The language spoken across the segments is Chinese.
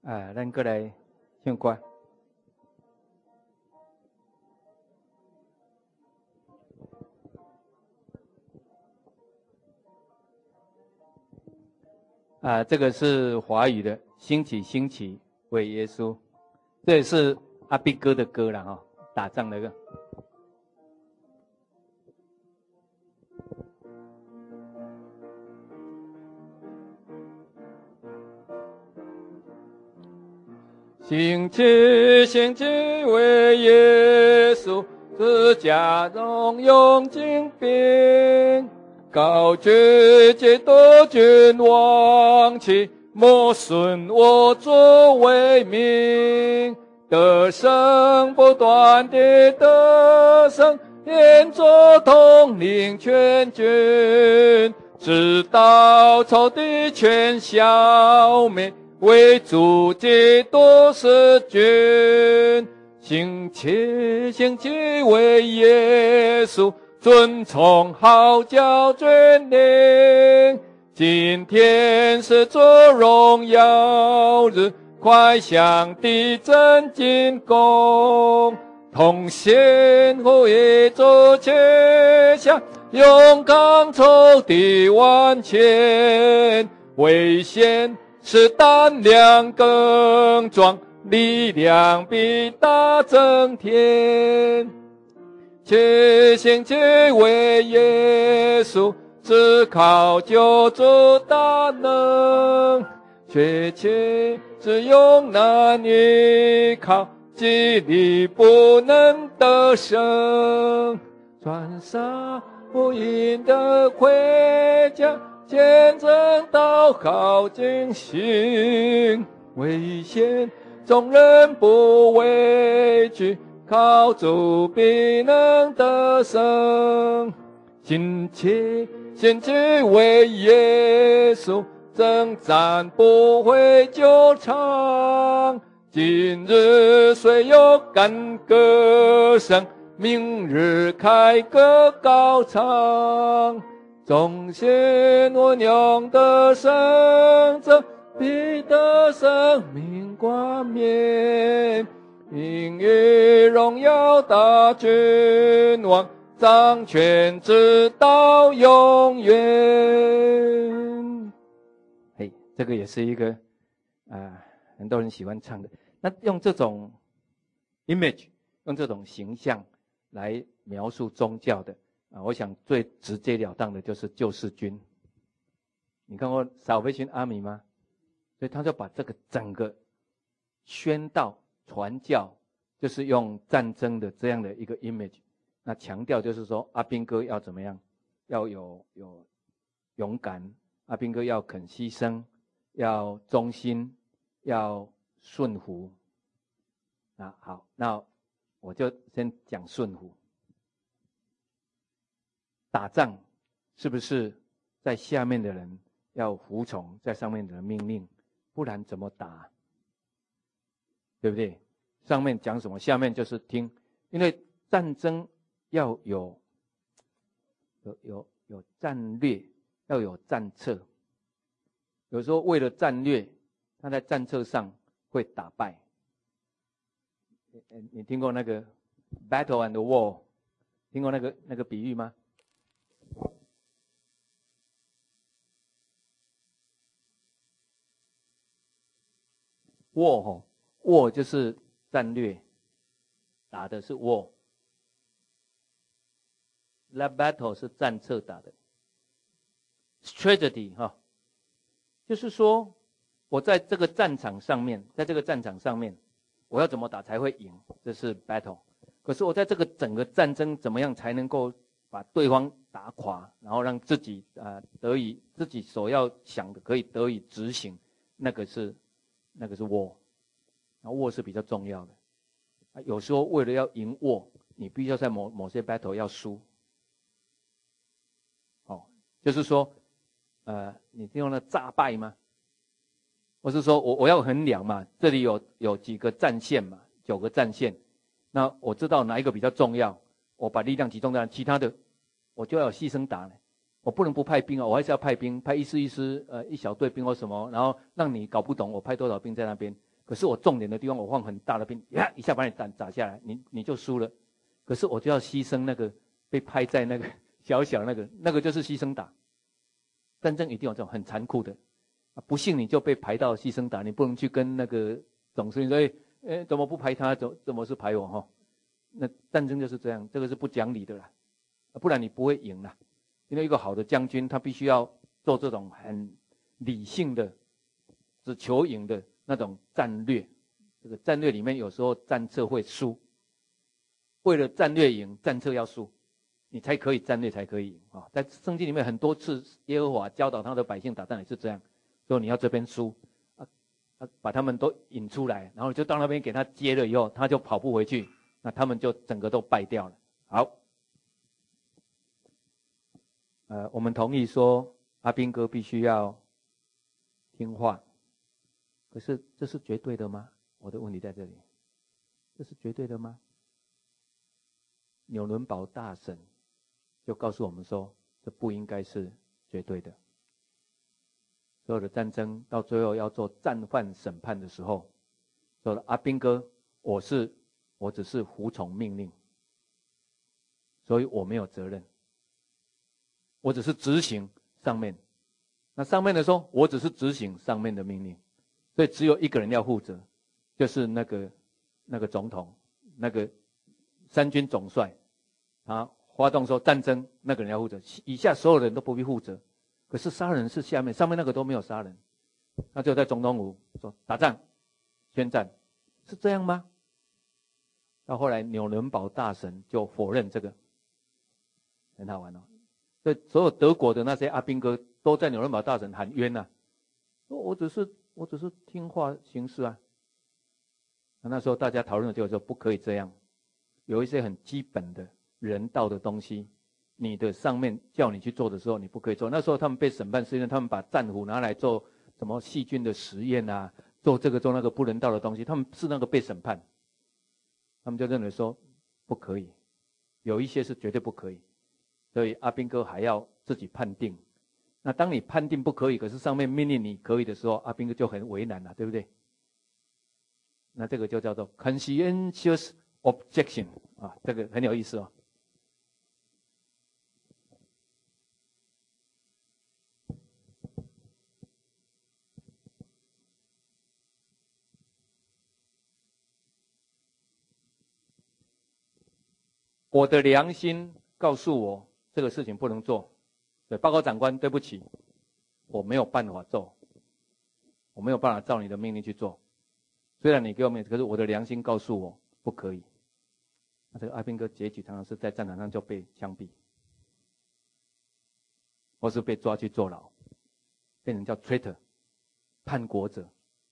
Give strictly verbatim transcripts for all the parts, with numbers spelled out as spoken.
啊，咱过来唱歌。啊，这个是华语的，兴起兴起为耶稣，这也是阿碧哥的歌了哈、哦，打仗的歌。兴起兴起为耶稣，自家荣用精兵。高举基督君王旗，莫顺我作为名。得胜不断的得胜，演作统领全军，直到仇敌全消灭，为主基督是君。兴起兴起为耶稣，遵从号召军令。今天是做荣耀日，快向敌阵进攻。同心合一做切下，勇敢仇敌万千。危险使胆量更壮，力量比大增添。齐心齐为耶稣，只靠救主大能。确切只用难依靠，激励不能得胜。穿上福音的盔甲，见证祷告警醒。危险众人不畏惧，靠主必能得胜。兴起兴起为耶稣，征战不会久长。今日虽有干歌声，明日凯歌高唱。忠心温勇的胜者，必得生命冠冕。名誉荣耀大君王，掌权直到永远。嘿，这个也是一个啊、呃，很多人喜欢唱的。那用这种 image， 用这种形象来描述宗教的啊，我想最直截了当的就是救世军。你看过 Salvation Army 吗？所以他就把这个整个宣道传教，就是用战争的这样的一个 image， 那强调就是说阿兵哥要怎么样，要有有勇敢，阿兵哥要肯牺牲，要忠心，要顺服。那好，那我就先讲顺服。打仗是不是在下面的人要服从在上面的人命令，不然怎么打？对不对？上面讲什么，下面就是听。因为战争要有有有有战略，要有战策。有时候为了战略，他在战策上会打败。你听过那个 battle and war， 听过那个那个比喻吗？war 吼 war 就是战略，打的是 war。那 battle 是战策打的。strategy 哈，就是说我在这个战场上面，在这个战场上面，我要怎么打才会赢？这是 battle。可是我在这个整个战争怎么样才能够把对方打垮，然后让自己啊、呃、得以自己所要想的可以得以执行，那个是那个是 war。然后 war 是比较重要的。啊，有时候为了要赢 war， 你必须要在某某些 battle 要输。哦，就是说，呃，你听过那诈败吗？我是说我我要衡量嘛，这里有有几个战线嘛，九个战线，那我知道哪一个比较重要，我把力量集中在其他的，我就要有牺牲打呢。我不能不派兵啊，我还是要派兵，派一师一师，呃，一小队兵或什么，然后让你搞不懂我派多少兵在那边。 可是我重点的地方我放很大的兵，呀一下把你打打下来，你你就输了。可是我就要牺牲那个被拍在那个小小那个，那个就是牺牲打。战争一定有这种很残酷的，不幸你就被排到牺牲打，你不能去跟那个总司令说，哎哎怎么不排他，怎怎么是排我哈？那战争就是这样，这个是不讲理的啦，不然你不会赢啦。因为一个好的将军，他必须要做这种很理性的、只求赢的那种战略。这个战略里面有时候战策会输，为了战略赢，战策要输，你才可以战略才可以赢啊。在圣经里面很多次，耶和华教导他的百姓打仗也是这样，说你要这边输，啊啊，把他们都引出来，然后就到那边给他接了以后，他就跑不回去，那他们就整个都败掉了。好。呃，我们同意说阿兵哥必须要听话，可是这是绝对的吗？我的问题在这里，这是绝对的吗？纽伦堡大审就告诉我们说，这不应该是绝对的。所有的战争到最后要做战犯审判的时候，说阿兵哥，我是我只是服从命令，所以我没有责任。我只是执行上面，那上面的说，我只是执行上面的命令，所以只有一个人要负责，就是那个那个总统，那个三军总帅，他发动说战争，那个人要负责，以下所有人都不必负责。可是杀人是下面，上面那个都没有杀人，那就在总统府说打仗，宣战，是这样吗？到后来纽伦堡大审就否认这个，很好玩哦。所以所有德国的那些阿兵哥都在纽伦堡大审喊冤啊，说我只是我只是听话行事啊。那时候大家讨论的结果说不可以这样，有一些很基本的人道的东西，你的上面叫你去做的时候你不可以做。那时候他们被审判是因为他们把战俘拿来做什么细菌的实验啊，做这个做那个不人道的东西，他们是那个被审判，他们就认为说不可以，有一些是绝对不可以。所以阿兵哥还要自己判定，那当你判定不可以，可是上面命令你可以的时候，阿兵哥就很为难了，对不对？那这个就叫做 conscientious objection 啊，这个很有意思哦。我的良心告诉我这个事情不能做，对，报告长官，对不起，我没有办法做，我没有办法照你的命令去做。虽然你给我命令，可是我的良心告诉我不可以。那这个阿兵哥结局常常是在战场上就被枪毙，或是被抓去坐牢，变成叫 traitor 叛国者。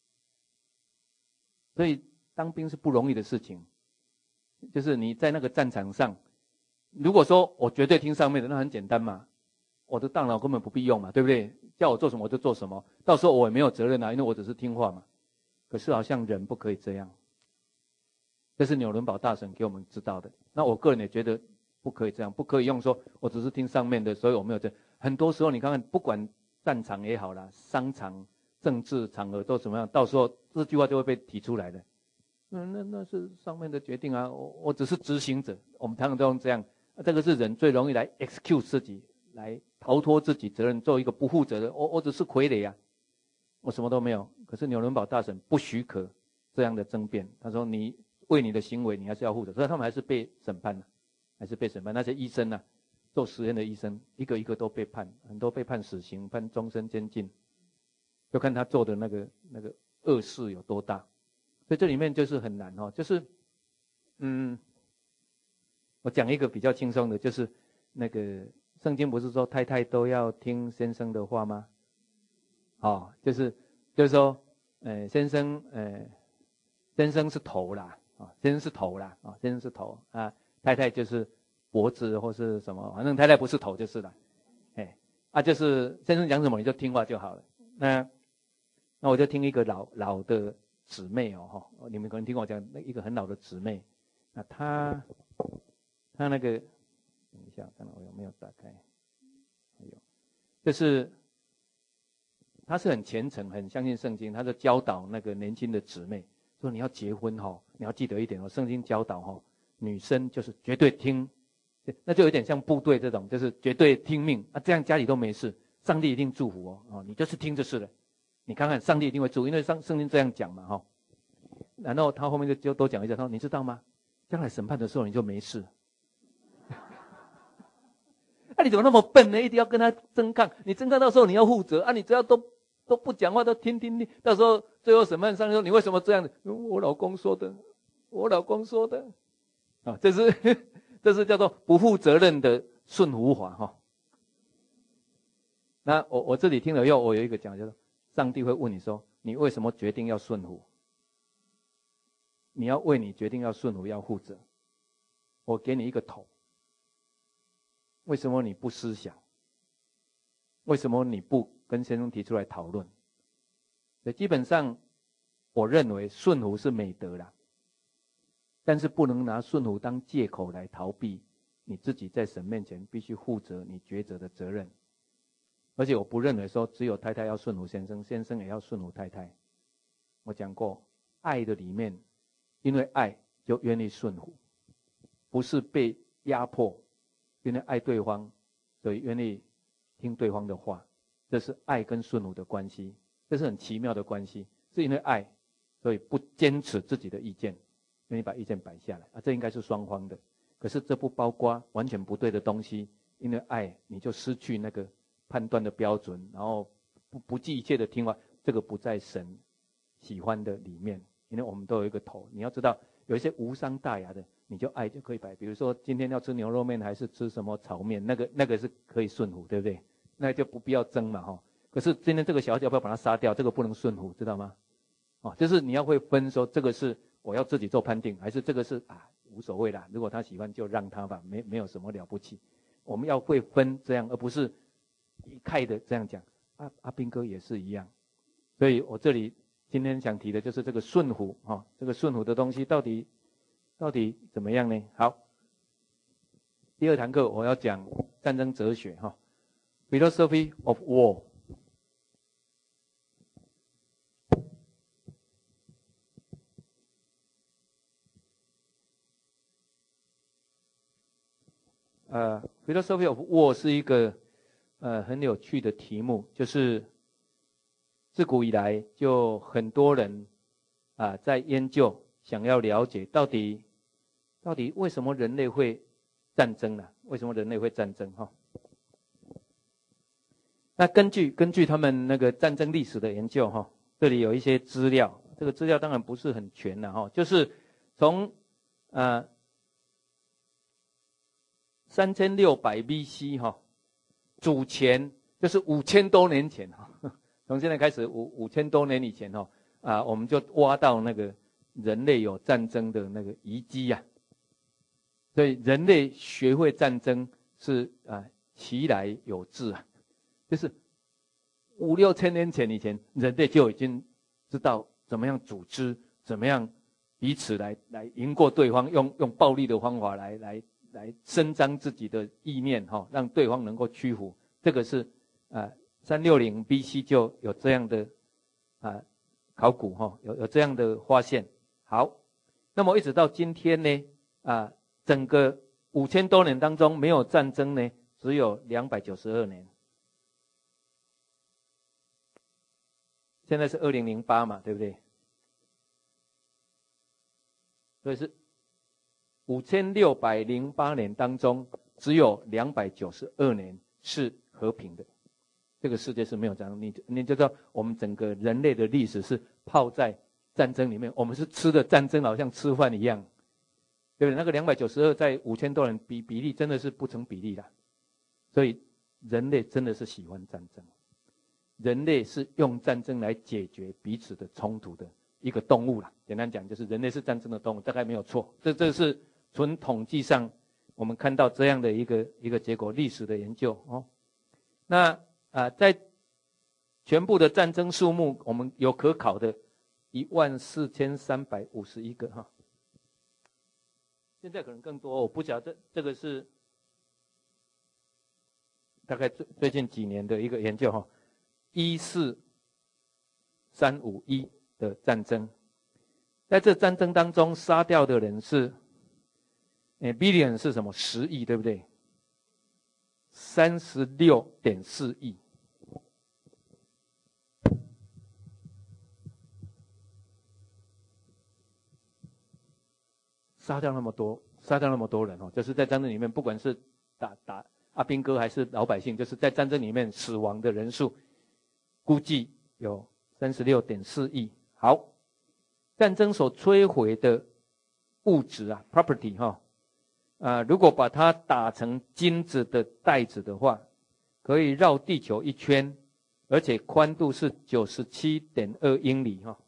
所以当兵是不容易的事情，就是你在那个战场上，如果说我绝对听上面的，那很简单嘛，我的大脑根本不必用嘛，对不对？叫我做什么我就做什么，到时候我也没有责任啊，因为我只是听话嘛。可是好像人不可以这样，这是纽伦堡大审给我们知道的。那我个人也觉得不可以这样，不可以用说我只是听上面的，所以我没有这。很多时候你看看，不管战场也好啦，商场、政治场合都怎么样，到时候这句话就会被提出来的。嗯，那那是上面的决定啊，我我只是执行者。我们常常都用这样，这个是人最容易来 excuse 自己，来逃脱自己责任，做一个不负责的。我我只是傀儡啊，我什么都没有。可是纽伦堡大审不许可这样的争辩，他说你为你的行为你还是要负责，所以他们还是被审判了，还是被审判。那些医生啊，做实验的医生，一个一个都被判，很多被判死刑，判终身监禁，就看他做的那个那个恶事有多大。所以这里面就是很难哦，就是嗯，我讲一个比较轻松的，就是那个圣经不是说太太都要听先生的话吗？哦，就是就是说，呃，先生，呃，先生是头啦，啊、哦，先生是头啦，啊、哦，先生是头啊，太太就是脖子或是什么，反正太太不是头就是了，哎，啊，就是先生讲什么你就听话就好了。那那我就听一个老老的姊妹哦，哈，你们可能听我讲，那一个很老的姊妹，那她她那个，等一下，看我有没有打开，还有，就是。 他是很虔诚，很相信圣经，他就教导那个年轻的姊妹说：你要结婚哈，你要记得一点哦，圣经教导哈，女生就是绝对听，那就有点像部队这种，就是绝对听命啊，这样家里都没事，上帝一定祝福哦，哦，你就是听就是了，你看看上帝一定会祝福，因为上圣经这样讲嘛哈。然后他后面就就多讲一下，他说：你知道吗？将来审判的时候你就没事。啊，你怎么那么笨呢？一定要跟他争抗，你争抗到时候你要负责啊！你只要都都不讲话，都听听听，到时候最后审判上说你为什么这样子？我老公说的，我老公说的，啊，这是这是叫做不负责任的顺服法哈。那我我这里听了以后，我有一个讲，就是上帝会问你说，你为什么决定要顺服？你要为你决定要顺服要负责。我给你一个头。为什么你不思想？为什么你不跟先生提出来讨论？所以基本上，我认为顺服是美德啦，但是不能拿顺服当借口来逃避你自己在神面前必须负责你抉择的责任。而且我不认为说只有太太要顺服先生，先生也要顺服太太。我讲过，爱的里面，因为爱就愿意顺服，不是被压迫。因为爱对方，所以愿意听对方的话，这是爱跟顺服的关系，这是很奇妙的关系。是因为爱，所以不坚持自己的意见，愿意把意见摆下来啊，这应该是双方的。可是这不包括完全不对的东西，因为爱你就失去那个判断的标准，然后不不计一切的听话，这个不在神喜欢的里面。因为我们都有一个头，你要知道有一些无伤大雅的。你就爱就可以摆，比如说今天要吃牛肉面还是吃什么炒面，那个那个是可以顺服，对不对？那就不必要争嘛哈。可是今天这个小姐要不要把它杀掉？这个不能顺服，知道吗？哦，就是你要会分说这个是我要自己做判定，还是这个是啊无所谓啦，如果他喜欢就让他吧，没没有什么了不起。我们要会分这样，而不是一概的这样讲。阿阿兵哥也是一样，所以我这里今天想提的就是这个顺服哈、哦，这个顺服的东西到底。到底怎么样呢？好，第二堂课我要讲战争哲学哈 ，philosophy of war。呃 ，philosophy of war 是一个呃很有趣的题目，就是自古以来就很多人啊、呃、在研究，想要了解到底。到底为什么人类会战争呢、啊？为什么人类会战争？哈，那根据根据他们那个战争历史的研究，哈，这里有一些资料，这个资料当然不是很全了，哈，就是从呃三千六百 B C 哈，主前就是五千多年前哈，从现在开始五五千多年以前哈啊，我们就挖到那个人类有战争的那个遗迹呀、啊。所以人类学会战争是啊其来有自啊，就是五六千年前以前，人类就已经知道怎么样组织，怎么样彼此来来赢过对方，用用暴力的方法来来来伸张自己的意念哈、哦，让对方能够屈服。这个是啊三六零 B C 就有这样的啊考古哈、哦，有有这样的发现。好，那么一直到今天呢啊。整个五千多年当中没有战争呢，只有两百九十二年。现在是二零零八嘛，对不对？所以是五千六百零八年当中，只有两百九十二年是和平的。这个世界是没有战争，你你就知道我们整个人类的历史是泡在战争里面，我们是吃的战争，好像吃饭一样。对不对？那个两百九十二在五千多人比比例真的是不成比例的，所以人类真的是喜欢战争，人类是用战争来解决彼此的冲突的一个动物啦。简单讲就是人类是战争的动物，大概没有错。这这是纯统计上我们看到这样的一个一个结果，历史的研究哦。那啊、呃，在全部的战争数目，我们有可考的一万四千三百五十一个哈。现在可能更多，我不晓得这个是大概最最近几年的一个研究哈，一四三五一的战争，在这战争当中杀掉的人是，诶 billion 是什么？十亿，对不对？三十六点四亿。杀掉那么多，杀掉那么多人哦，就是在战争里面，不管是打打阿兵哥还是老百姓，就是在战争里面死亡的人数，估计有三十六点四亿。好，战争所摧毁的物质啊 ，property 哈、哦，啊、呃，如果把它打成金子的袋子的话，可以绕地球一圈，而且宽度是九十七点二英里哈、哦。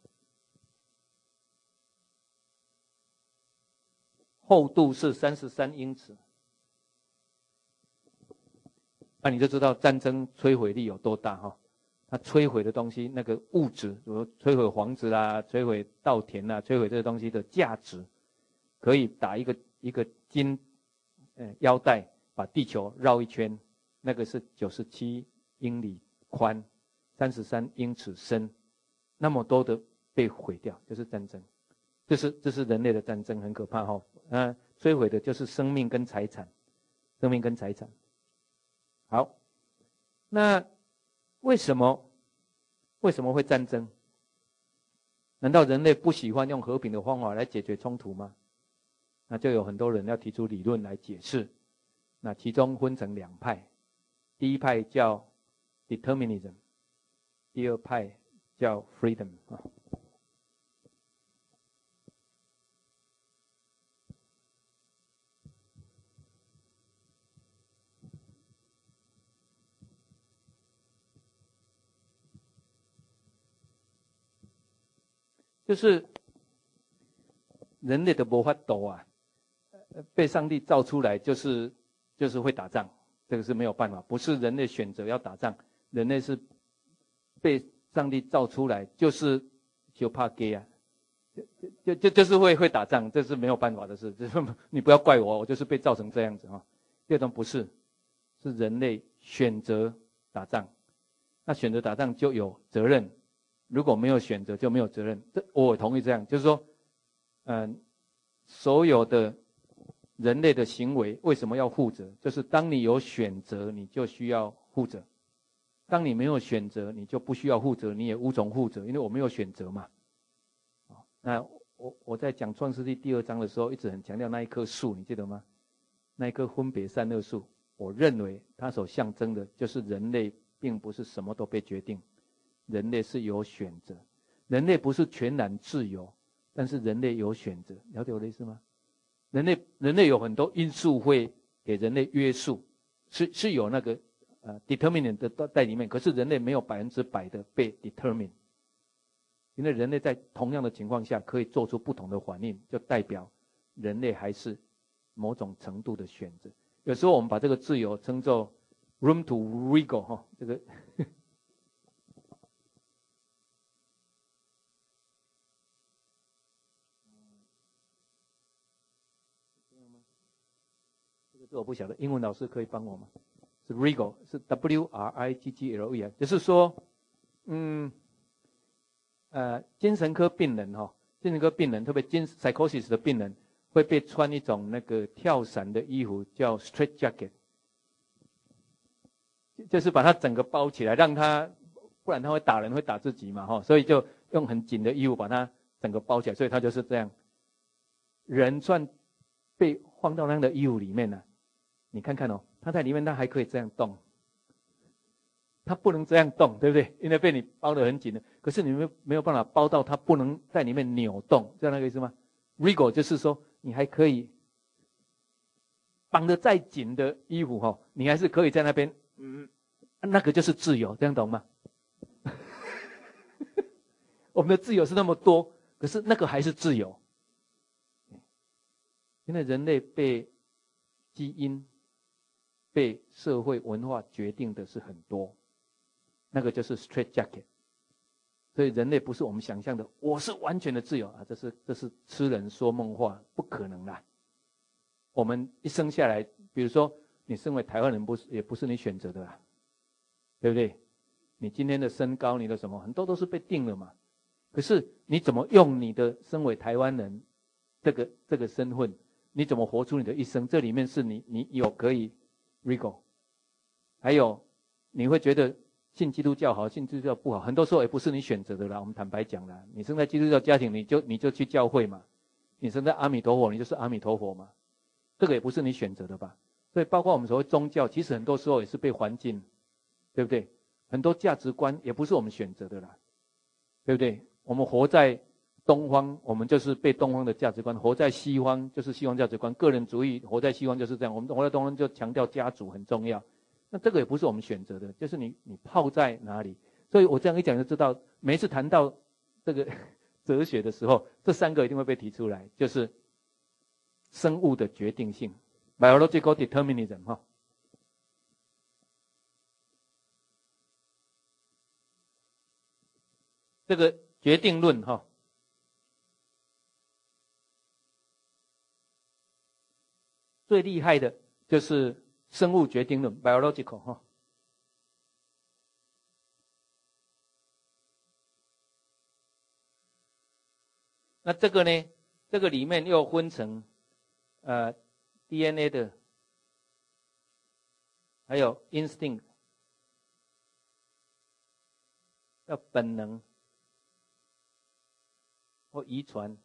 厚度是三十三英尺，那、啊、你就知道战争摧毁力有多大哈！它摧毁的东西，那个物质，比如摧毁房子啦、摧毁稻田啦、摧毁这个东西的价值，可以打一个一个金，呃腰带，把地球绕一圈，那个是九十七英里宽，三十三英尺深，那么多的被毁掉，就是战争。这是这是人类的战争，很可怕哈、哦！啊，摧毁的就是生命跟财产，生命跟财产。好，那为什么为什么会战争？难道人类不喜欢用和平的方法来解决冲突吗？那就有很多人要提出理论来解释。那其中分成两派，第一派叫 determinism， 第二派叫 freedom 啊。就是人类的魔法斗啊，被上帝造出来就是就是会打仗，这个是没有办法，不是人类选择要打仗，人类是被上帝造出来就是就怕 gay 啊，就就就是会会打仗，这是没有办法的事，就是你不要怪我，我就是被造成这样子哈。第二种不是，是人类选择打仗，那选择打仗就有责任。如果没有选择就没有责任，这我同意这样，就是说，嗯、呃，所有的人类的行为为什么要负责？就是当你有选择，你就需要负责；当你没有选择，你就不需要负责，你也无从负责，因为我没有选择嘛。那我我在讲创世纪第二章的时候，一直很强调那一棵树，你记得吗？那一棵分别善恶树，我认为它所象征的就是人类并不是什么都被决定。人类是有选择，人类不是全然自由，但是人类有选择，了解我的意思吗？人类人类有很多因素会给人类约束，是是有那个呃 determinant 的在里面，可是人类没有百分之百的被 determine， 因为人类在同样的情况下可以做出不同的反应，就代表人类还是某种程度的选择。有时候我们把这个自由称作 room to wiggle 哈，这个。这我不晓得，英文老师可以帮我吗？是 wriggle， 是 W R I G G L E， 就是说，嗯，呃，精神科病人哈、哦，精神科病人，特别精 psychosis 的病人，会被穿一种那个跳伞的衣服，叫 straight jacket， 就是把他整个包起来，让他，不然他会打人，会打自己嘛哈、哦，所以就用很紧的衣服把他整个包起来，所以他就是这样，人算被放到那样的衣服里面呢、啊。你看看哦，他在里面，他还可以这样动，他不能这样动，对不对？因为被你包得很紧的。可是你没没有办法包到他不能在里面扭动，这样那个意思吗 ？Wriggle 就是说，你还可以绑得再紧的衣服哈、哦，你还是可以在那边，嗯，那个就是自由，这样懂吗？我们的自由是那么多，可是那个还是自由，因为人类被基因。被社会文化决定的是很多，那个就是 straight jacket。所以人类不是我们想象的，我是完全的自由啊，这是这是痴人说梦话，不可能啦。我们一生下来，比如说你身为台湾人，不是也不是你选择的啦，对不对？ 你今天的身高，你的什么，很多都是被定了嘛。可是你怎么用你的身为台湾人这个这个身份，你怎么活出你的一生？这里面是你你有可以 Rigo， 还有你会觉得信基督教好，信基督教不好，很多时候也不是你选择的啦。我们坦白讲啦，你生在基督教家庭，你就你就去教会嘛；你生在阿弥陀佛，你就是阿弥陀佛嘛。这个也不是你选择的吧？所以包括我们所谓宗教，其实很多时候也是被环境，对不对？很多价值观也不是我们选择的啦，对不对？我们活在东方，我们就是被东方的价值观；活在西方就是西方价值观。个人主义活在西方就是这样，我们活在东方就强调家族很重要。那这个也不是我们选择的，就是你你泡在哪里。所以我这样一讲就知道，每一次谈到这个哲学的时候，这三个一定会被提出来，就是生物的决定性 （biological determinism） 哈。这个决定论哈，最厉害的就是生物决定论 （biological） 哈。那这个呢，这个里面又分成呃 D N A 的，还有 instinct， 要本能或遗传。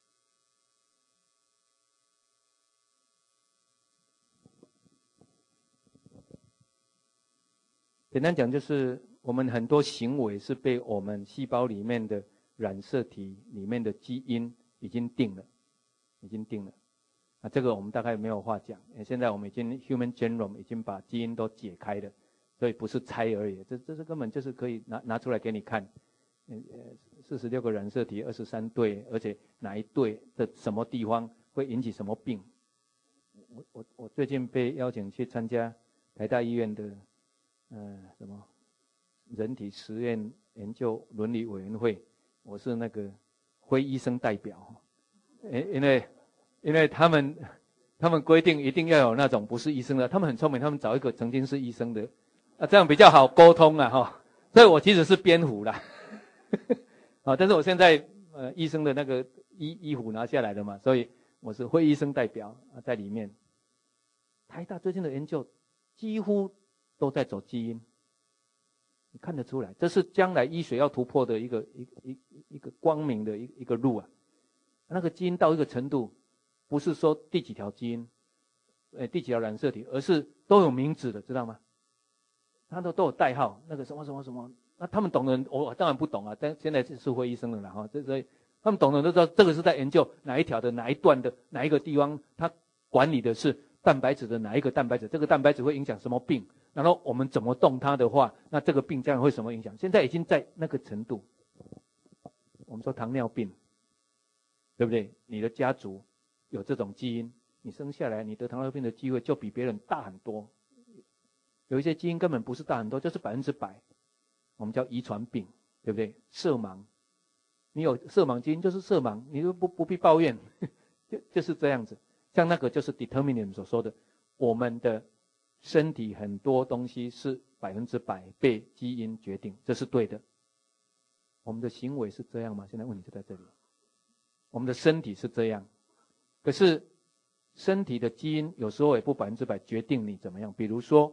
简单讲就是我们很多行为是被我们细胞里面的染色体里面的基因已经定了，已经定了。啊，这个我们大概没有话讲。现在我们已经 human genome 已经把基因都解开了，所以不是猜而已，这这是根本就是可以拿拿出来给你看。呃，四十六个染色体，二十三对，而且哪一对的什么地方会引起什么病？我我我最近被邀请去参加台大医院的呃什么人体实验研究伦理委员会，我是那个非医生代表，因因为因为他们他们规定一定要有那种不是医生的，他们很聪明，他们找一个曾经是医生的，啊，这样比较好沟通啊哈。所以我其实是编胡啦。啊，但是我现在呃医生的那个医医服拿下来了嘛，所以我是非医生代表啊在里面。台大最近的研究几乎都在走基因，你看得出来，这是将来医学要突破的一个一一一个光明的一一个路啊。那个基因到一个程度，不是说第几条基因，呃第几条染色体，而是都有名字的，知道吗？他都都有代号，那个什么什么什么。那他们懂的人，我当然不懂啊。但现在是会医生了啦哈，所以他们懂的人都知道，这个是在研究哪一条的哪一段的哪一个地方，它管理的是蛋白质的哪一个蛋白质，这个蛋白质会影响什么病，然后我们怎么动它的话，那这个病将来会什么影响？现在已经在那个程度。我们说糖尿病，对不对？你的家族有这种基因，你生下来你得糖尿病的机会就比别人大很多。有一些基因根本不是大很多，就是百分之百。我们叫遗传病，对不对？色盲，你有色盲基因就是色盲，你就不不必抱怨，就就是这样子。像那个就是 determinism 所说的，我们的身体很多东西是百分之百被基因决定，这是对的。我们的行为是这样吗？现在问题就在这里。我们的身体是这样，可是身体的基因有时候也不百分之百决定你怎么样。比如说，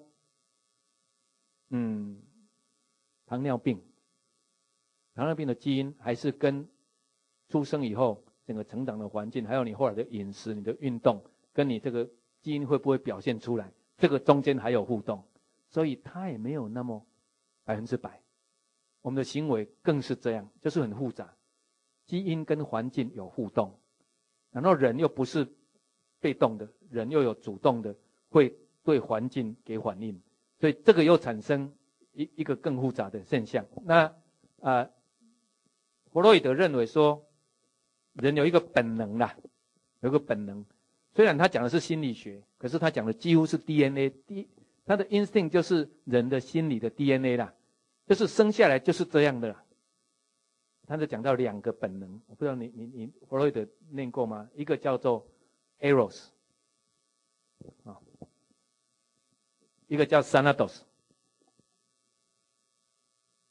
嗯。糖尿病，糖尿病的基因还是跟出生以后整个成长的环境，还有你后来的饮食、你的运动，跟你这个基因会不会表现出来，这个中间还有互动，所以它也没有那么百分之百。我们的行为更是这样，就是很复杂，基因跟环境有互动，然后人又不是被动的，人又有主动的，会对环境给反应，所以这个又产生一一个更复杂的现象。那啊、呃，弗洛伊德认为说，人有一个本能啦，有一个本能。虽然他讲的是心理学，可是他讲的几乎是 D N A， 他的 instinct 就是人的心理的 D N A 啦，就是生下来就是这样的啦。他就讲到两个本能，我不知道你你你弗洛伊德念过吗？一个叫做 eros， 啊，一个叫 thanatos。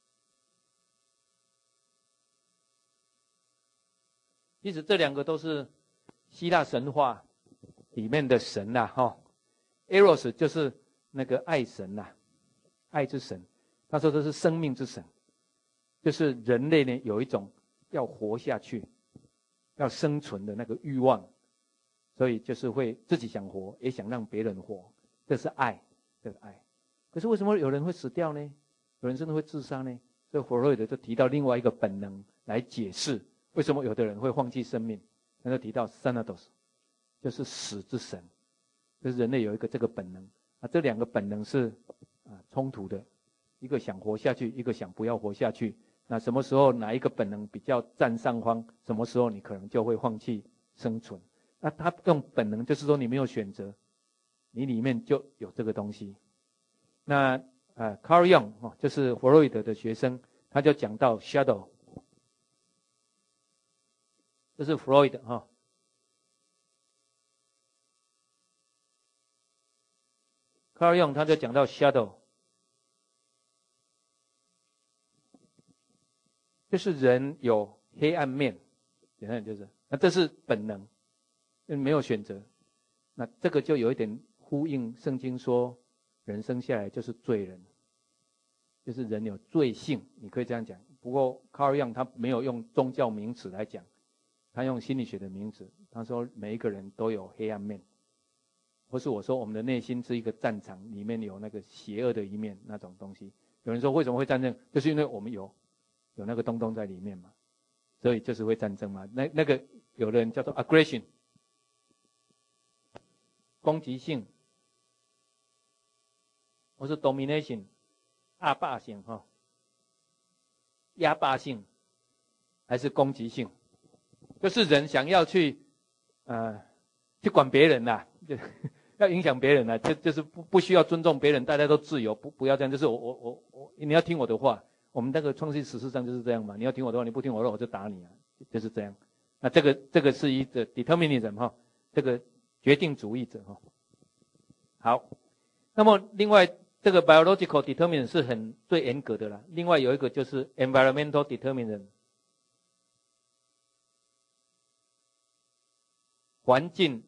其实这两个都是希腊神话里面的神呐、啊，哈、哦、，Eros 就是那个爱神呐、啊，爱之神。他说这是生命之神，就是人类呢有一种要活下去、要生存的那个欲望，所以就是会自己想活，也想让别人活，这是爱，这个爱。可是为什么有人会死掉呢？有人真的会自杀呢？所以弗洛伊德就提到另外一个本能来解释为什么有的人会放弃生命。他就提到 Thanatos， 就是死之神，就是人类有一个这个本能啊，这两个本能是啊冲突的，一个想活下去，一个想不要活下去。那什么时候哪一个本能比较占上方，什么时候你可能就会放弃生存。那他用本能就是说你没有选择，你里面就有这个东西。那呃 Carl Jung 哦，就是弗洛伊德的学生，他就讲到 shadow， 这是弗洛伊德哈。Carl Jung 他就讲到 shadow， 就是人有黑暗面，简单就是，那这是本能，没有选择。那这个就有一点呼应圣经说，人生下来就是罪人，就是人有罪性，你可以这样讲。不过 Carl Jung 他没有用宗教名词来讲，他用心理学的名词，他说每一个人都有黑暗面，或是我说我们的内心是一个战场，里面有那个邪恶的一面那种东西。有人说为什么会战争，就是因为我们有有那个东东在里面嘛，所以就是会战争嘛。那那个有的人叫做 aggression， 攻击性，或是 domination， 压霸性哈，压霸性，还是攻击性，就是人想要去呃去管别人啦、啊，就要影响别人啦、啊，就就是不不需要尊重别人，大家都自由，不不要这样，就是我我我我你要听我的话。我们那个创世史事上就是这样嘛，你要听我的话，你不听我的话我就打你啊，就是这样。那这个这个是一个 determinism 哈，这个决定主义者哈。好，那么另外这个 biological determinism 是很最严格的啦。另外有一个就是 environmental determinism， 环境。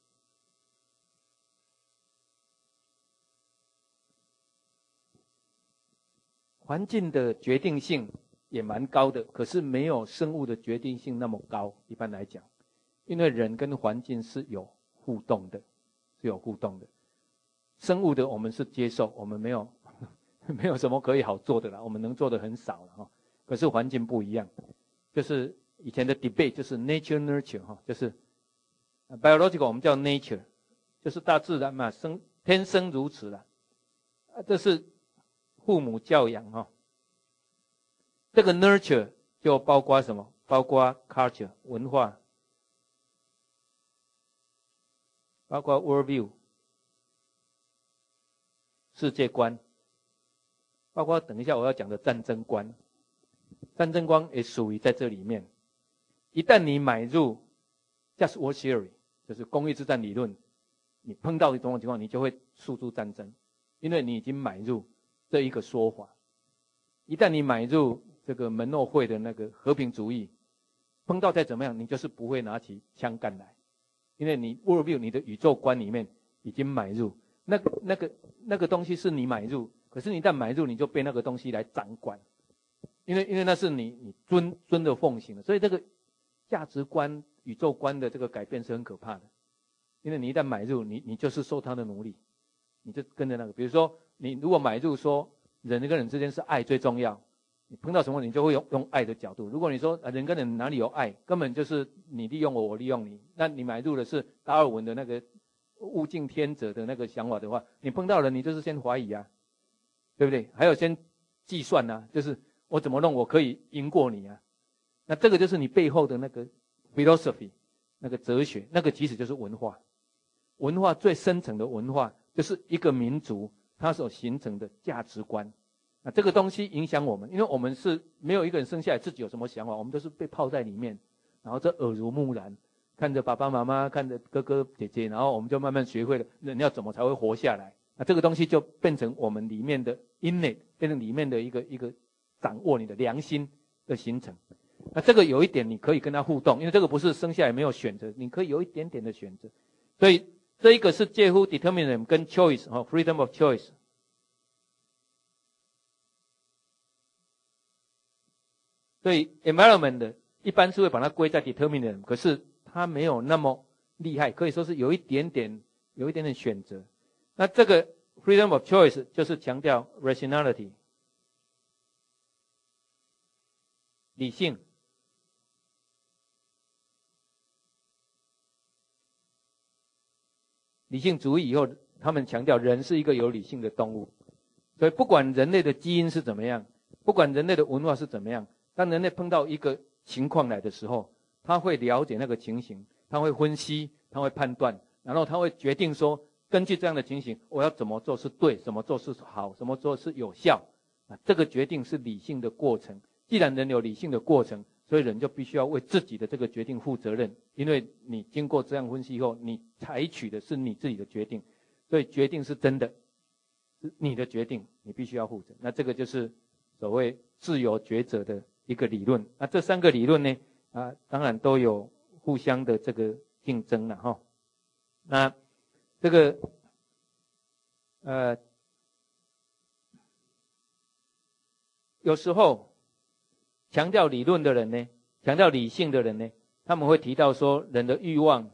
环境的决定性也蛮高的，可是没有生物的决定性那么高。一般来讲，因为人跟环境是有互动的，是有互动的。生物的我们是接受，我们没有没有什么可以好做的啦，我们能做的很少了哈。可是环境不一样，就是以前的 debate 就是 nature nurture 哈，就是 biological 我们叫 nature， 就是大自然嘛，生天生如此啦。啊，这是父母教养哈，这个 nurture 就包括什么？包括 culture 文化，包括 worldview 世界观，包括等一下我要讲的战争观，战争观也属于在这里面。一旦你买入 just war theory， 就是公益之战理论，你碰到这种情况，你就会诉诸战争，因为你已经买入这一个说法。一旦你买入这个门诺会的那个和平主义，碰到再怎么样，你就是不会拿起枪干来，因为你 worldview 你的宇宙观里面已经买入那个那个那个东西是你买入，可是你一旦买入，你就被那个东西来掌管，因为因为那是你你尊尊的奉行的，所以这个价值观宇宙观的这个改变是很可怕的，因为你一旦买入，你你就是受他的奴隶，你就跟着那个，比如说你如果买入说人跟人之间是爱最重要，你碰到什么你就会用用爱的角度。如果你说人跟人哪里有爱，根本就是你利用我，我利用你，那你买入的是达尔文的那个物竞天择的那个想法的话，你碰到人你就是先怀疑啊，对不对？还有先计算啊，就是我怎么弄我可以赢过你啊？那这个就是你背后的那个 philosophy， 那个哲学，那个其实就是文化。文化最深层的文化就是一个民族它所形成的价值观。那这个东西影响我们，因为我们是没有一个人生下来自己有什么想法，我们都是被泡在里面，然后这耳濡目染，看着爸爸妈妈，看着哥哥姐姐，然后我们就慢慢学会了人要怎么才会活下来。那这个东西就变成我们里面的 innate， 变成里面的一个一个掌握你的良心的形成。 那这个有一点你可以跟他互动，因为这个不是生下来没有选择，你可以有一点点的选择。所以这一个是介乎 determinism 跟 choice 哈 freedom of choice。所以 environment 的一般是会把它归在 determinism， 可是它没有那么厉害，可以说是有一点点有一点点选择。那这个 freedom of choice 就是强调 rationality 理性。理性主义以后，他们强调人是一个有理性的动物，所以不管人类的基因是怎么样，不管人类的文化是怎么样，当人类碰到一个情况来的时候，他会了解那个情形，他会分析，他会判断，然后他会决定说，根据这样的情形，我要怎么做是对，怎么做是好，怎么做是有效。啊，这个决定是理性的过程。既然人有理性的过程，所以人就必须要为自己的这个决定负责任，因为你经过这样分析以后，你采取的是你自己的决定，所以决定是真的，是你的决定，你必须要负责。那这个就是所谓自由抉择的一个理论。那这三个理论呢，啊，当然都有互相的这个竞争了哈。那这个，呃，有时候。强调理论的人呢，强调理性的人呢，他们会提到说，人的欲望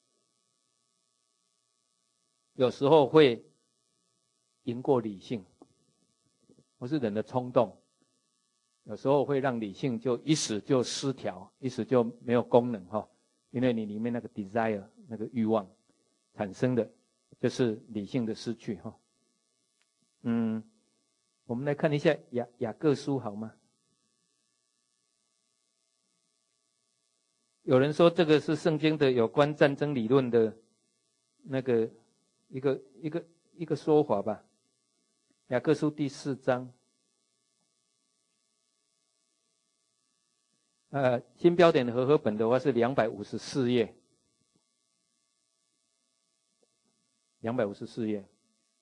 有时候会赢过理性，或是人的冲动，有时候会让理性就一时就失调，一时就没有功能哈，因为你里面那个 desire 那个欲望产生的就是理性的失去哈。嗯，我们来看一下雅雅各书好吗？有人说这个是圣经的有关战争理论的那个一个一个一个说法吧。雅各书第四章，呃，新标点和合本的话是两百五十四页，两百五十四页。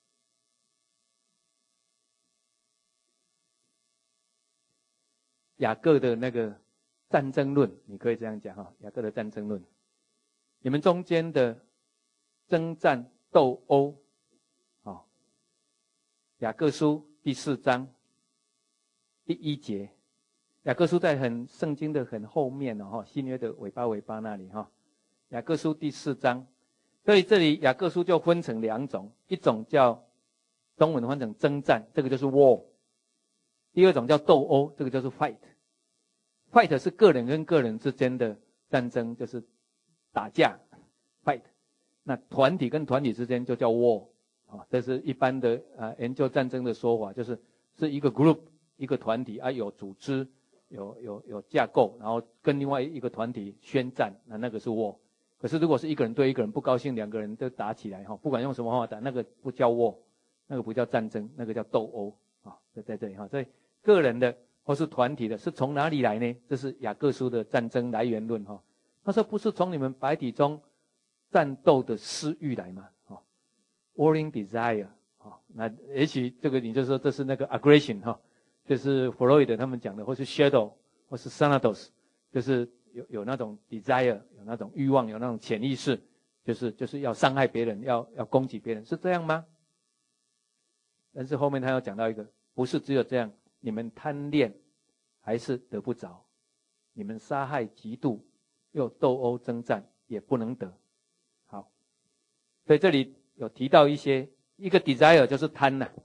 雅各的那个战争论，你可以这样讲哈，雅各的战争论，你们中间的征战斗殴，哦，雅各书第四章第一节，雅各书在很圣经的很后面哦，新约的尾巴尾巴那里哈，雅各书第四章，所以这里雅各书就分成两种，一种叫中文翻成征战，这个就是 war， 第二种叫斗殴，这个就是 fight。Fight 是个人跟个人之间的战争，就是打架 fight。那团体跟团体之间就叫 war 啊，这是一般的啊研究战争的说法，就是是一个 group 一个团体啊，有组织有有有架构，然后跟另外一个团体宣战，那那个是 war。可是如果是一个人对一个人不高兴，两个人都打起来哈，不管用什么方法打，那个不叫 war， 那个不叫战争，那个叫斗殴啊，就在这里哈。所以个人的或是团体的，是从哪里来呢？这是雅各书的战争来源论哈。他说不是从你们白体中战斗的私欲来嘛，哈 ，warring desire 哈。那也许这个你就说这是那个 aggression 哈，就是弗洛伊德他们讲的，或是 shadow 或是 thanatos， 就是有有那种 desire， 有那种欲望，有那种潜意识，就是就是要伤害别人，要要攻击别人，是这样吗？但是后面他要讲到一个，不是只有这样。你们贪恋还是得不着，你们杀害嫉妒又斗殴征战也不能得。好，所以这里有提到一些，一个 desire 就是贪呐、啊，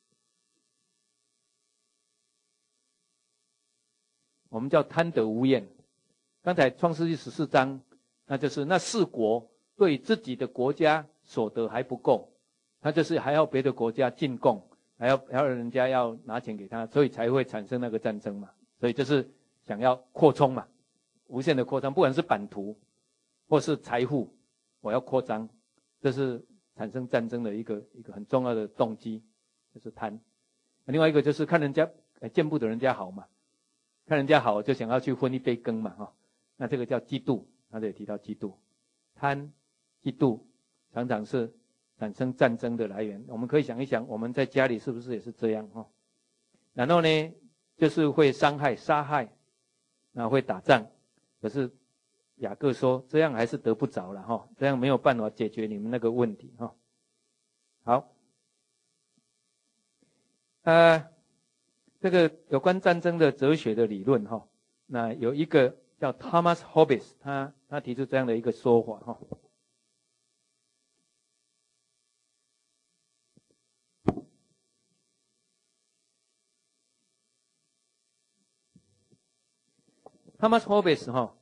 我们叫贪得无厌。刚才创世纪十四章，那就是那四国对自己的国家所得还不够，他就是还要别的国家进贡。还要还要人家要拿钱给他，所以才会产生那个战争嘛。所以就是想要扩充嘛，无限的扩张，不管是版图或是财富，我要扩张，这是产生战争的一个一个很重要的动机，就是贪。另外一个就是看人家见不得人家好嘛，看人家好就想要去分一杯羹嘛哈。那这个叫嫉妒，他这里提到嫉妒，贪、嫉妒常常是产生战争的来源。我们可以想一想，我们在家里是不是也是这样哈？然后呢，就是会伤害、杀害， 那会打仗。可是雅各说，这样还是得不着了哈，这样没有办法解决你们那个问题哈。好，呃，这个有关战争的哲学的理论哈，那有一个叫 Thomas Hobbes， 他他提出这样的一个说法哈。Thomas Hobbes 哈，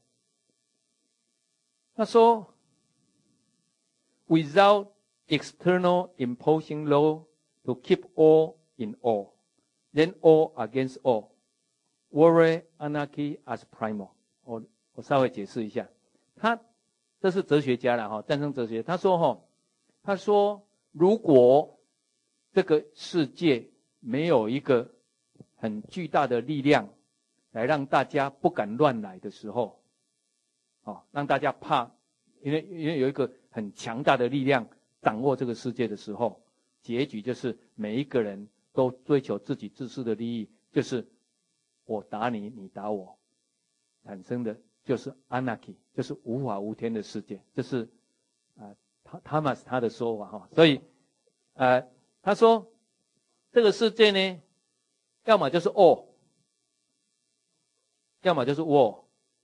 他说 ，without external imposing law to keep all in all, then all against all, war, anarchy as primal。我我稍微解释一下，他这是哲学家了哈，战争哲学。他说哈，他说如果这个世界没有一个很巨大的力量来让大家不敢乱来的时候，哦，让大家怕，因为因为有一个很强大的力量掌握这个世界的时候，结局就是每一个人都追求自己自私的利益，就是我打你，你打我，产生的就是 anarchy， 就是无法无天的世界。这是啊，他他们他的说法哈。所以，呃，他说这个世界呢，要么就是 all。要么就是 war，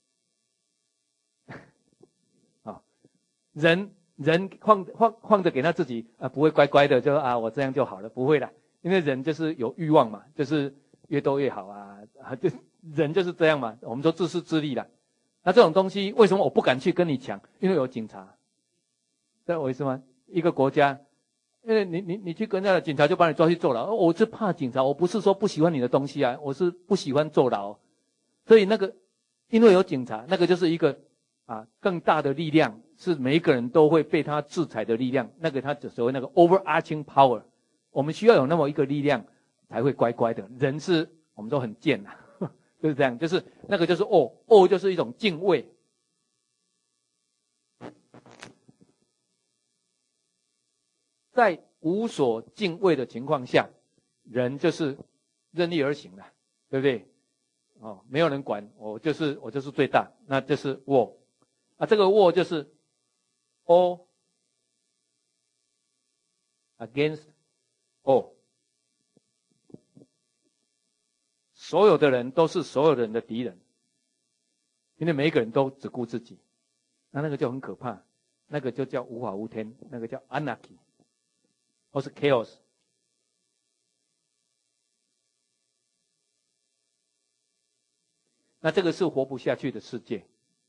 啊，人人放放放着给他自己啊，不会乖乖的就啊我这样就好了，不会啦，因为人就是有欲望嘛，就是越多越好啊，啊就人就是这样嘛，我们说自私自利啦。那这种东西为什么我不敢去跟你抢？因为有警察，知道我意思吗？一个国家，因为你你你去跟那个警察就把你抓去坐牢，我是怕警察，我不是说不喜欢你的东西啊，我是不喜欢坐牢。所以那个，因为有警察，那个就是一个啊更大的力量，是每一个人都会被他制裁的力量。那个他所谓那个 overarching power， 我们需要有那么一个力量才会乖乖的。人是我们都很贱呐、啊，就是这样，就是那个就是哦哦，就是一种敬畏。在无所敬畏的情况下，人就是任意而行的，对不对？哦，没有人管我，就是我就是最大，那就是 war 啊，这个 war 就是 all against all， 所有的人都是所有人的敌人，因为每一个人都只顾自己，那那个就很可怕，那个就叫无法无天，那个叫 anarchy， 或是 chaos。那这个是活不下去的世界，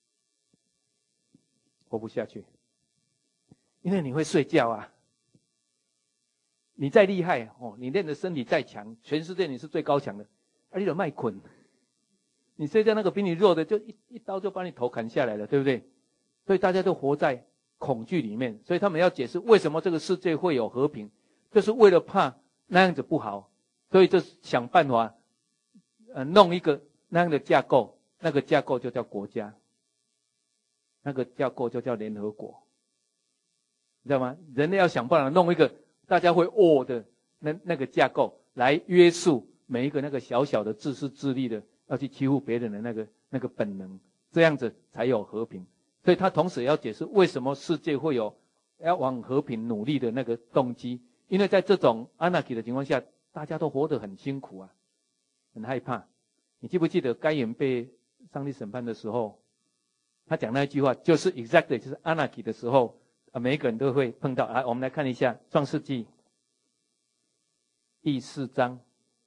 活不下去，因为你会睡觉啊。你再厉害哦，你练的身体再强，全世界你是最高强的，而你有卖捆，你睡觉那个比你弱的就一一刀就把你头砍下来了，对不对？所以大家都活在恐惧里面，所以他们要解释为什么这个世界会有和平，就是为了怕那样子不好，所以就想办法，呃，弄一个那样的架构，那个架构就叫国家，那个架构就叫联合国，你知道吗？人类要想办法弄一个大家会哦的那那个架构，来约束每一个那个小小的自私自利的要去欺负别人的那个那个本能，这样子才有和平。所以他同时也要解释为什么世界会有要往和平努力的那个动机，因为在这种 anarchy 的情况下，大家都活得很辛苦啊，很害怕。你记不记得该隐被上帝审判的时候，他讲那一句话，就是 exactly 就是 anarchy 的时候啊，每一个人都会碰到。来，我们来看一下创世纪第四章，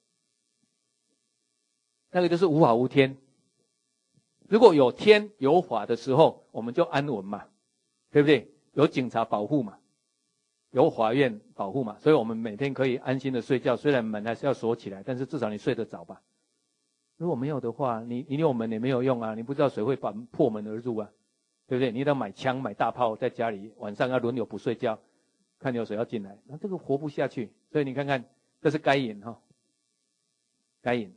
那个就是无法无天。如果有天有法的时候，我们就安稳嘛，对不对？有警察保护嘛，有法院保护嘛，所以我们每天可以安心的睡觉，虽然门还是要锁起来，但是至少你睡得着吧。如果没有的话，你你有门也没有用啊，你不知道谁会把破门而入啊，对不对？你一定要买枪买大炮，在家里晚上要轮流不睡觉，看有谁要进来，那这个活不下去。所以你看看，这是该隐哈，该隐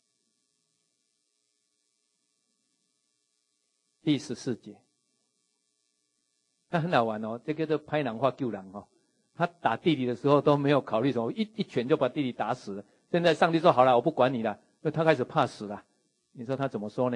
第十四节，他很好玩哦，这个叫拍狼画救狼哦。他打弟弟的时候都没有考虑什么，一一拳就把弟弟打死了。现在上帝说好了，我不管你了。他开始怕死了，你说他怎么说呢？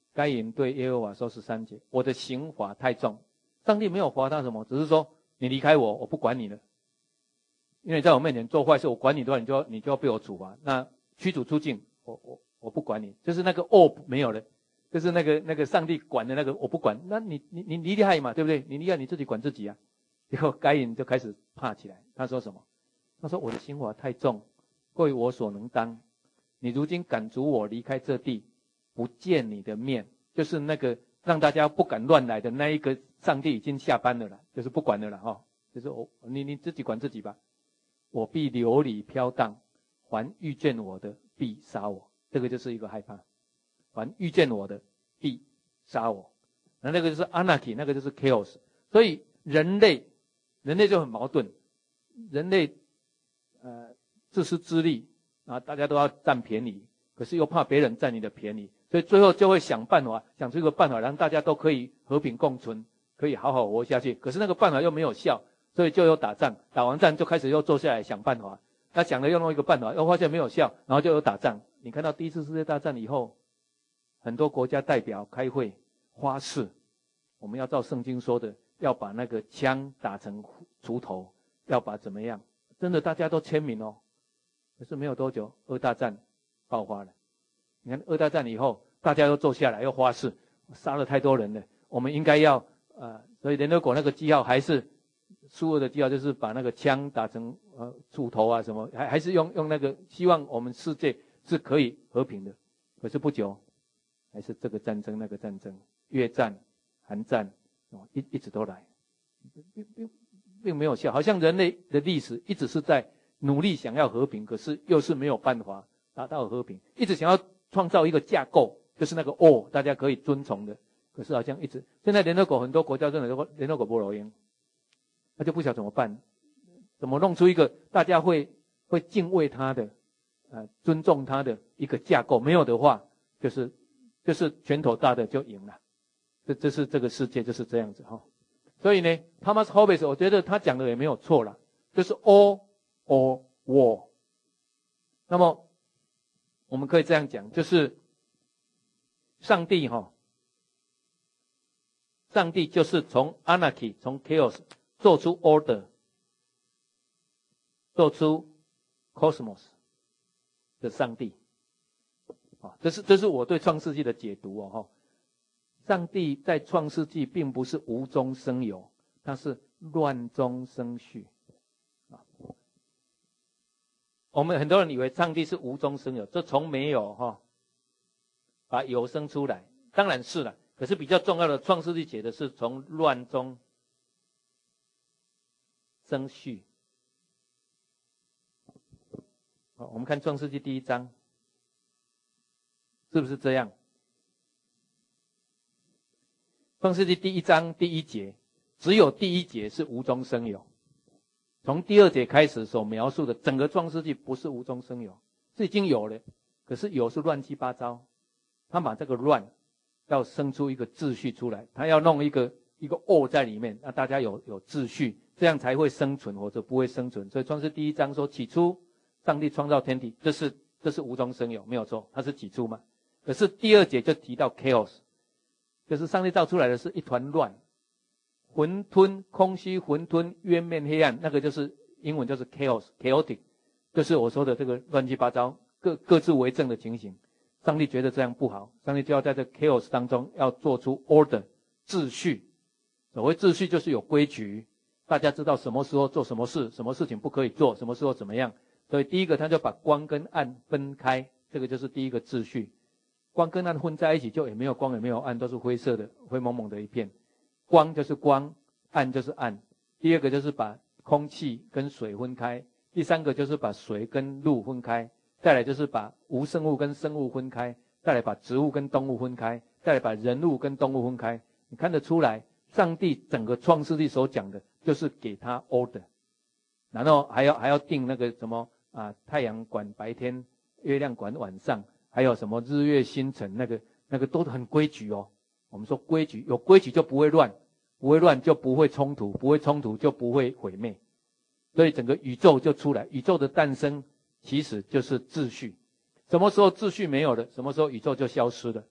该隐对耶和华说十三节，我的刑罚太重。上帝没有罚他什么，只是说你离开我，我不管你了。因为在我面前做坏事，我管你的话，你就要你就要被我处罚。那驱逐出境，我我我不管你，就是那个哦没有了，就是那个那个上帝管的那个我不管。那你你你你厉害嘛，对不对？你厉害你自己管自己啊。以后该隐就开始怕起来，他说什么？他说我的刑罚太重，过于我所能当。你如今赶逐我离开这地，不见你的面，就是那个让大家不敢乱来的那一个上帝已经下班了啦，就是不管了啦哈、哦，就是我你你自己管自己吧。我必流离飘荡，凡遇见我的必杀我。这个就是一个害怕，凡遇见我的必杀我。那那个就是 anarchy， 那个就是 chaos。所以人类人类就很矛盾，人类呃自私自利啊，大家都要占便宜，可是又怕别人占你的便宜，所以最后就会想办法，想出一个办法，让大家都可以和平共存，可以好好活下去。可是那个办法又没有效，所以就有打仗，打完仗就开始又坐下来想办法。他想了又弄一个办法，又发现没有效，然后就有打仗。你看到第一次世界大战以后，很多国家代表开会发誓，我们要照圣经说的，要把那个枪打成锄头，要把怎么样？真的大家都签名哦。可是没有多久，二大战爆发了。你看二大战以后，大家又坐下来又发誓，杀了太多人了，我们应该要呃，所以联合国那个记号还是苏俄的记号，就是把那个枪打成呃锄头啊什么，还还是用用那个，希望我们世界是可以和平的。可是不久，还是这个战争那个战争，越战、韩战，哦，一一直都来，并并并没有效，好像人类的历史一直是在努力想要和平，可是又是没有办法达到和平，一直想要创造一个架构，就是那个哦，大家可以遵从的，可是好像一直，现在联合国很多国家认为联合国不录音，他就不晓得怎么办，怎么弄出一个大家会会敬畏他的，呃，尊重他的一个架构，没有的话，就是就是拳头大的就赢了，这这是这个世界就是这样子哈、哦。所以呢 ，Thomas Hobbes 我觉得他讲的也没有错啦，就是 all or war。那么我们可以这样讲，就是上帝哈、哦，上帝就是从 anarchy 从 chaos 做出 order， 做出 cosmos 的上帝。啊，这是这是我对创世纪的解读哦哈。上帝在创世纪并不是无中生有，它是乱中生序。啊，我们很多人以为上帝是无中生有，这从没有哈把有生出来，当然是了。可是比较重要的，创世纪写的是从乱中生序。好，我们看创世纪第一章。是不是这样？创世纪第一章第一节，只有第一节是无中生有。从第二节开始所描述的整个创世纪不是无中生有，是已经有了，可是有是乱七八糟。他把这个乱要生出一个秩序出来，他要弄一个一个 O 在里面，那大家有有秩序，这样才会生存，或者不会生存。所以创世第一章说，起初上帝创造天地，这是这是无中生有，没有错，它是起初嘛。可是第二节就提到 chaos， 就是上帝造出来的是一团乱，混沌、空虚、混沌、渊面、黑暗，那个就是英文就是 chaos chaotic， 就是我说的这个乱七八糟、各各自为政的情形。上帝觉得这样不好，上帝就要在这 chaos 当中要做出 order 秩序。所谓秩序就是有规矩，大家知道什么时候做什么事，什么事情不可以做，什么时候怎么样。所以第一个他就把光跟暗分开，这个就是第一个秩序。光跟暗混在一起，就也没有光也没有暗，都是灰色的、灰蒙蒙的一片。光就是光，暗就是暗。第二个就是把空气跟水分开，第三个就是把水跟露分开，再来就是把无生物跟生物分开，再来把植物跟动物分开，再来把人物跟动物分开。你看得出来，上帝整个创世纪所讲的就是给他 order， 然后还要还要定那个什么啊，太阳管白天，月亮管晚上。还有什么日月星辰，那个那个都很规矩哦。我们说规矩，有规矩就不会乱，不会乱就不会冲突，不会冲突就不会毁灭。所以整个宇宙就出来，宇宙的诞生其实就是秩序。什么时候秩序没有了，什么时候宇宙就消失了。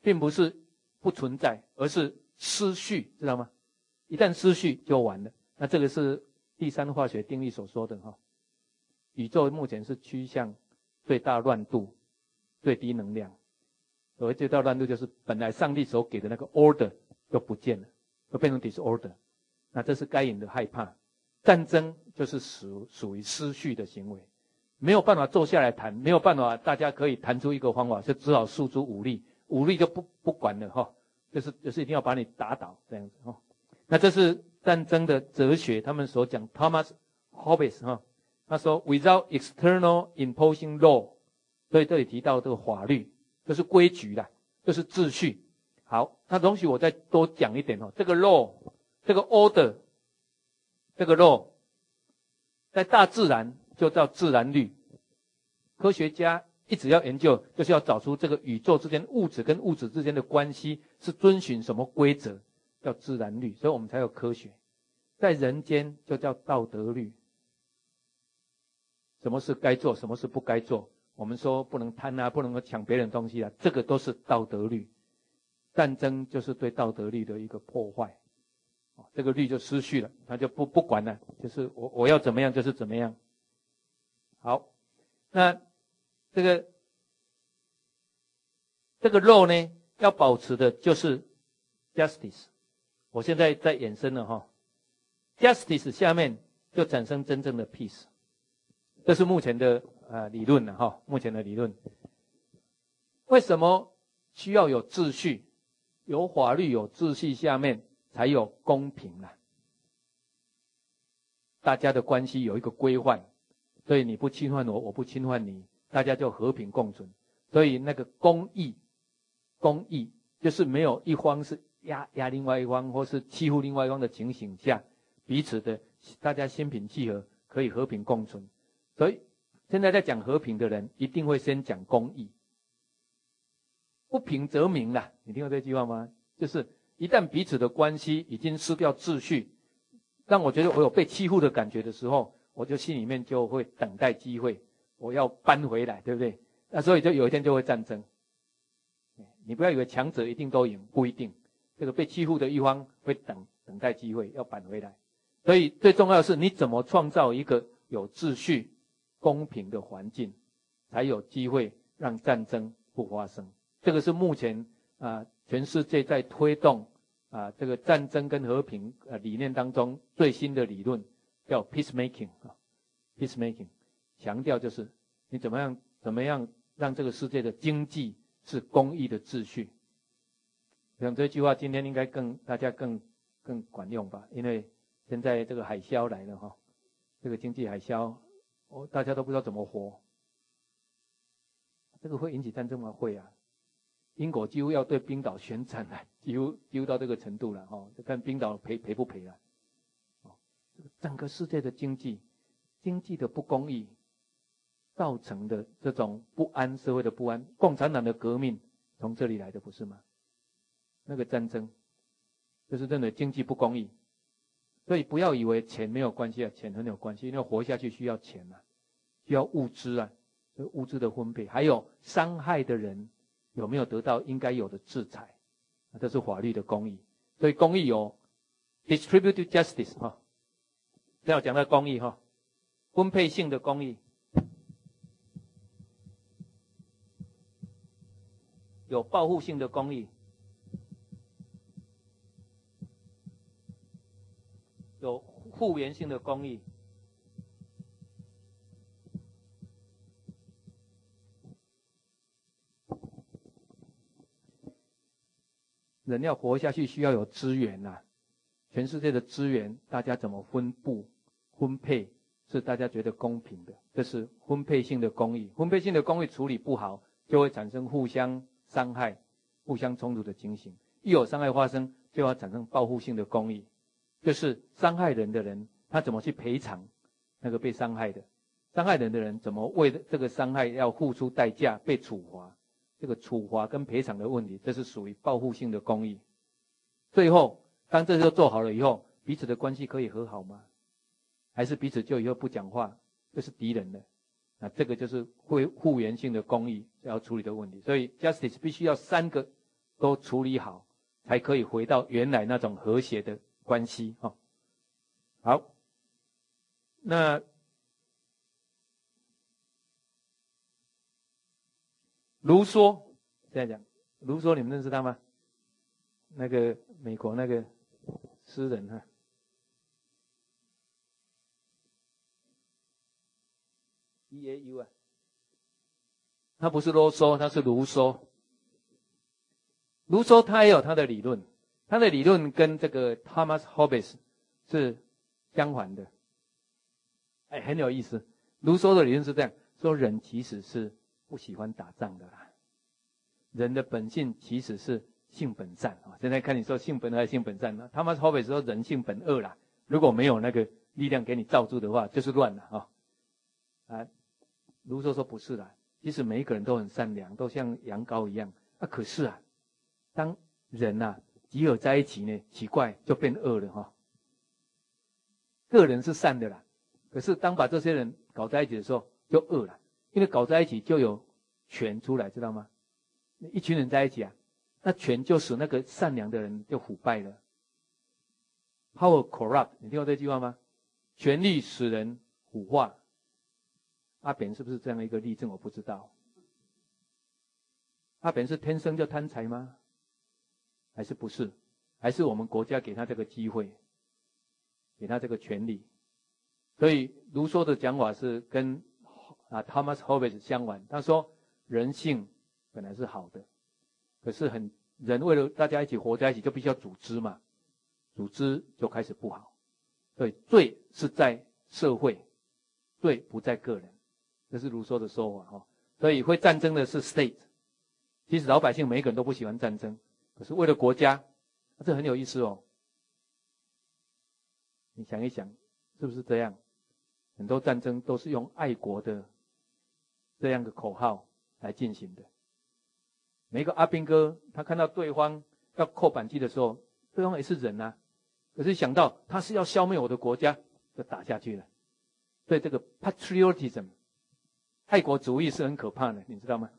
并不是不存在，而是失序，知道吗？一旦失序就完了。那这个是第三化学定律所说的哈。宇宙目前是趋向最大乱度、最低能量。所谓最大乱度，就是本来上帝所给的那个 order 就不见了，就变成 disorder。那这是该隐的害怕。战争就是属属于失序的行为，没有办法坐下来谈，没有办法大家可以谈出一个方法，就只好诉诸武力，武力就不不管了哈，就是就是一定要把你打倒这样子哈。那这是战争的哲学，他们所讲 Thomas Hobbes 哈，他说 without external imposing law， 所以这里提到这个法律就是规矩啦，就是秩序。好，那容许我再多讲一点哈，这个 law， 这个 order。这个 law 在大自然就叫自然律，科学家一直要研究，就是要找出这个宇宙之间物质跟物质之间的关系是遵循什么规则，叫自然律，所以我们才有科学。在人间就叫道德律，什么是该做，什么是不该做，我们说不能贪啊，不能够抢别人东西啊，这个都是道德律。战争就是对道德律的一个破坏。这个律就失序了，他就不不管了，就是我我要怎么样就是怎么样。好，那这个这个 law 呢，要保持的就是 justice。我现在在衍生了哈 ，justice 下面就产生真正的 peace。这是目前的呃理论了哈，目前的理论。为什么需要有秩序？有法律有秩序下面才有公平啦，大家的关系有一个规范，所以你不侵犯我，我不侵犯你，大家就和平共存。所以那个公义，公义就是没有一方是压压另外一方，或是欺负另外一方的情形下，彼此的大家心平气和，可以和平共存。所以现在在讲和平的人，一定会先讲公义。不平则鸣啦，你听过这句话吗？就是一旦彼此的关系已经失掉秩序，让我觉得我有被欺负的感觉的时候，我就心里面就会等待机会，我要扳回来，对不对？那所以就有一天就会战争。你不要以为强者一定都赢，不一定。这个被欺负的一方会等等待机会，要扳回来。所以最重要的是你怎么创造一个有秩序、公平的环境，才有机会让战争不发生。这个是目前啊、呃、全世界在推动啊、呃、这个战争跟和平呃理念当中最新的理论，叫 peacemaking 啊 peacemaking， 强调就是你怎么样怎么样让这个世界的经济是公益的秩序。我想这句话今天应该更大家更更管用吧，因为现在这个海啸来了哈，这个经济海啸，哦大家都不知道怎么活。这个会引起战争吗？会啊。英国几乎要对冰岛宣战了，几乎几乎到这个程度了哈，就看冰岛赔赔不赔了。哦，整个世界的经济，经济的不公义造成的这种不安，社会的不安，共产党的革命从这里来的不是吗？那个战争就是认为经济不公义，所以不要以为钱没有关系啊，钱很有关系，因为活下去需要钱啊，需要物资啊，所以物资的分配，还有伤害的人有没有得到应该有的制裁？这是法律的公义。所以公义有 distributive justice 哈，这要讲到公义哈，分配性的公义，有报复性的公义，有复原性的公义。人要活下去需要有资源啊，全世界的资源大家怎么分布分配是大家觉得公平的，这是分配性的公义。分配性的公义处理不好，就会产生互相伤害、互相冲突的情形。一有伤害发生，就要产生报复性的公义，就是伤害人的人他怎么去赔偿那个被伤害的，伤害人的人怎么为这个伤害要付出代价被处罚。这个处罚跟赔偿的问题，这是属于报复性的公义。最后，当这些都做好了以后，彼此的关系可以和好吗？还是彼此就以后不讲话，这是敌人的？那这个就是会复原性的公义要处理的问题。所以 justice 必须要三个都处理好，才可以回到原来那种和谐的关系哈。好，那卢梭这样讲，卢梭你们认识他吗？那个美国那个诗人哈。E A U 啊，他不是啰嗦，他是卢梭。卢梭他也有他的理论，他的理论跟这个 Thomas Hobbes 是相反的。哎，很有意思。卢梭的理论是这样说：人其实是不喜欢打仗的啦，人的本性其实是性本善啊。现在看你说性本恶还是性本善呢 ？Thomas Hobbes 说人性本恶啦，如果没有那个力量给你罩住的话，就是乱了啊。啊，卢梭说不是啦，其实每一个人都很善良，都像羊羔一样啊。可是啊，当人啊集合在一起呢，奇怪就变恶了哈。个人是善的啦，可是当把这些人搞在一起的时候，就恶了，因为搞在一起就有权出来，知道吗？一群人在一起啊，那权就使那个善良的人就腐败了。Power corrupt， 你听过这句话吗？权力使人腐化。阿扁是不是这样一个例证？我不知道。阿扁是天生就贪财吗？还是不是？还是我们国家给他这个机会，给他这个权利？所以卢梭的讲法是跟啊 Thomas Hobbes 相反。他说人性本来是好的，可是很人为了大家一起活在一起，就必须要组织嘛，组织就开始不好。所以罪是在社会，罪不在个人。这是卢梭的说法哈，所以会战争的是 state。其实老百姓每一个人都不喜欢战争，可是为了国家，这很有意思哦。你想一想，是不是这样？很多战争都是用爱国的这样的口号来进行的。每一个阿兵哥，他看到对方要扣扳机的时候，对方也是人啊，可是想到他是要消灭我的国家，就打下去了。所以这个 patriotism。爱国主义是很可怕的，你知道吗？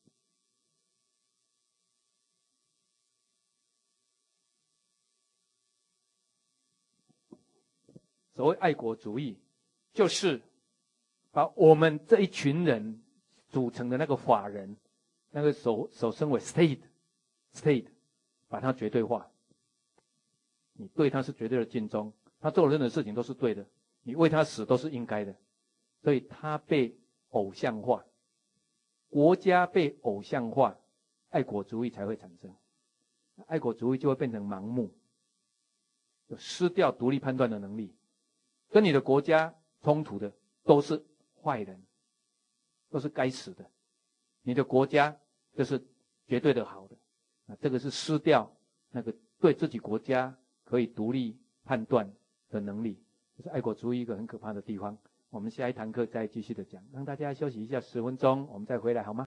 所谓爱国主义，就是把我们这一群人组成的那个法人，那个所所称为 state state， 把它绝对化。你对他是绝对的尽忠，他做任何事情都是对的，你为他死都是应该的，所以他被偶像化。国家被偶像化，爱国主义才会产生。爱国主义就会变成盲目，就失掉独立判断的能力。跟你的国家冲突的都是坏人，都是该死的。你的国家就是绝对的好的，啊，这个是失掉那个对自己国家可以独立判断的能力，这是爱国主义一个很可怕的地方。我们下一堂课再继续的讲，让大家休息一下十分钟，我们再回来好吗？